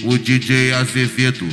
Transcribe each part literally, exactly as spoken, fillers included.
O D J Azevedo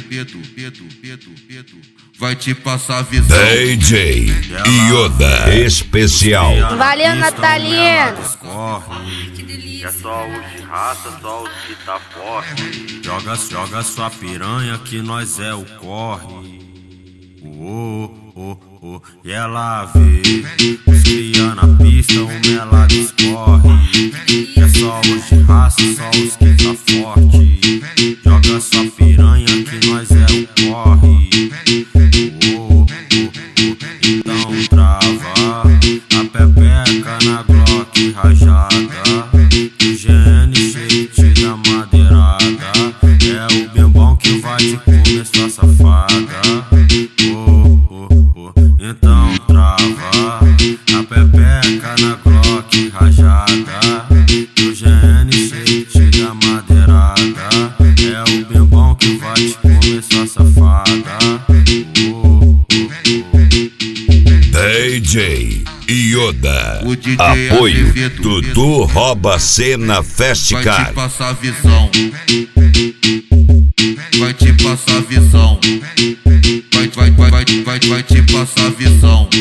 vai te passar a visão. D J Yoda especial. Valeu, Natalina. É só os de raça, só os que tá forte. Joga, joga sua piranha que nós é o corre. Oh, oh, oh, e ela vê os cria na pista, uma ela discorre. É só os de raça, só os que tá forte. Joga sua piranha que nós é o corre. Oh, oh, oh, então trava a pepeca na Glock rajada. O G N cheio da madeirada. É o bem bom que vai te comer, sua safada. Oh, oh, oh, então trava a pepeca na Glock rajada. O G N cheio da madeirada. É o bem bom que vai te comer, sua safada. Oh, oh, oh. D J Yoda. O D J Apoio Azevedo Dudu Rouba Cena Festicar. vai te passar a visão. Vai te passar a visão. Vai, vai, vai, vai, vai, vai te passar a visão.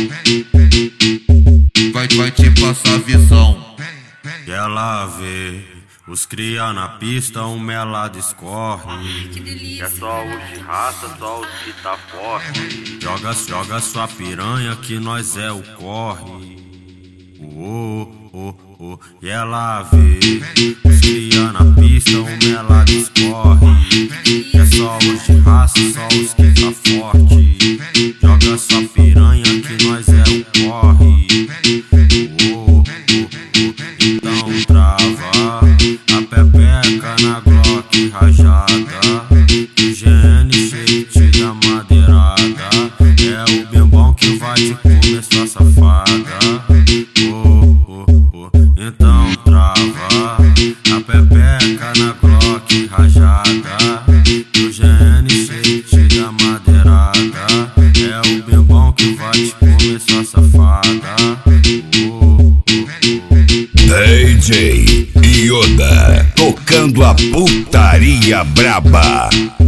Vai, vai te passar a visão. E ela vê os cria na pista, uma ela discorre. É só os de raça, só os que tá forte. Joga, joga sua piranha que nós é o corre. Oh, oh, oh, e ela vê os cria na pista, uma ela discorre. É só os de raça, só os que tá forte. Joga sua piranha que nós é o corre. Oh, oh, oh, então trava a pepeca na Glock rajada. O G N cheio da madeirada. É o bem bom que vai te comer, sua safada. Oh, oh, oh, então trava a pepeca na Glock rajada. O G N cheio da madeirada. É o bem bom que vai te comer, sua safada. Oh, oh, oh. D J Yoda tocando a putaria braba.